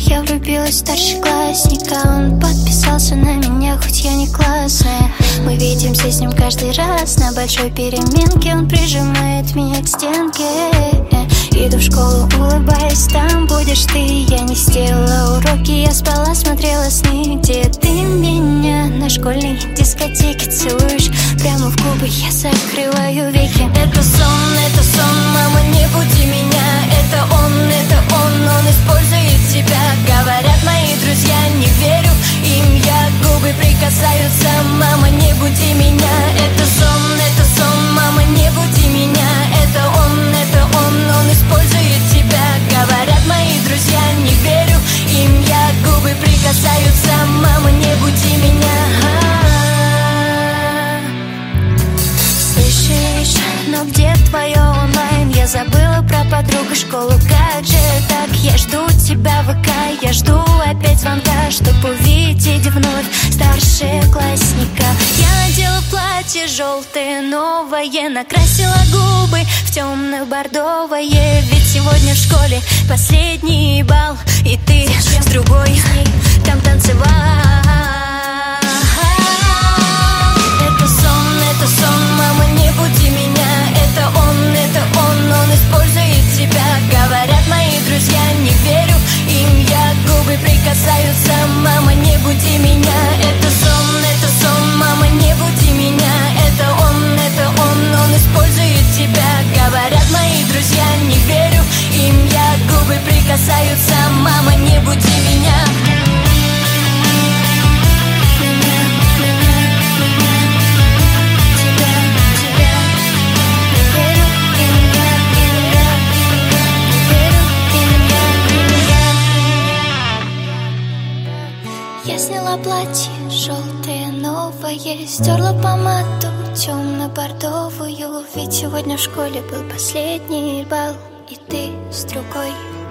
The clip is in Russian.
Я влюбилась в старшеклассника, он подписался на меня, хоть я не классная. Мы видимся с ним каждый раз на большой переменке, он прижимает меня к стенке. Иду в школу, улыбаясь, там будешь ты. Я не сделала уроки, я спала, смотрела сны. Где ты меня на школьной дискотеке целуешь прямо в губы, я закрываю веки. Это сон, мама, не буди меня. Это он использует тебя. Говорят мои друзья, не верю им я. Губы прикасаются, мама, не буди меня. Это сон, мама, не буди меня. Это он использует тебя. Говорят мои друзья, не верю им я. Губы прикасаются, мама, не буди меня. Слышишь, но где твое онлайн? Я забыла про подругу, школу, как же так? Я жду тебя в ВК, я жду опять звонка, чтоб увидеть вновь старшеклассника. Я надела платье желтое, новое, накрасила губы в темно-бордовое. Ведь сегодня в школе последний бал, и ты с другой там танцевал. Это сон, мама, не буди меня. Это он использует тебя. Говорят мои друзья, не верю им я. Губы прикасаются, мама, не буди меня. Это сон, мама, не буди меня. Это он использует тебя. Говорят мои друзья, не верю им я. Губы прикасаются, мама, не буди меня. Я сняла платье желтое, новое, стерла помаду темно-бордовую. Ведь сегодня в школе был последний бал, и ты с другой